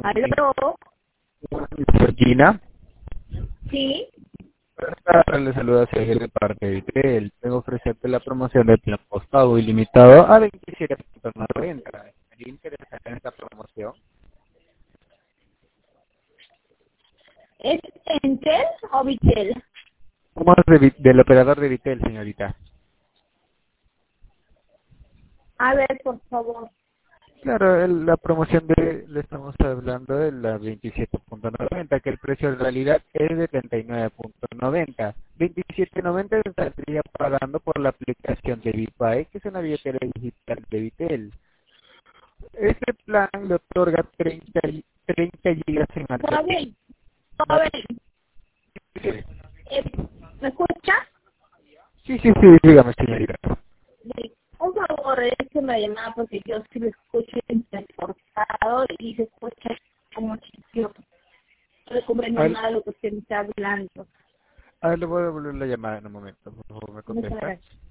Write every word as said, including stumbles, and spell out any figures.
¿Aló? Georgina, Sí. le saluda Sergio de parte de Vitel. Tengo que ofrecerte la promoción del plan postpago ilimitado a veintisiete punto noventa. ¿Estaría interesada en esta promoción? ¿Es Entel o Vitel? ¿Cómo es de Vi- del operador de Vitel, señorita? A ver, por favor. Claro, el- la promoción de, le estamos hablando de la veintisiete punto noventa, que el precio en realidad es de treinta y nueve punto noventa. veintisiete punto noventa estaría pagando por la aplicación de ViPay, que es una billetera digital de Vitel. Este plan le otorga treinta, y- treinta gigas en almacenamiento. Joven, joven, eh, ¿me escucha? Sí, sí, sí, dígame, señorita. Sí. Por favor, es una llamada porque yo sí lo escucho entrecortado y se escucha como chiquioso. No le comprendo A ver, nada de lo que usted me está hablando. a ver, le voy a devolver la llamada en un momento, por favor, me Muchas contesta. gracias.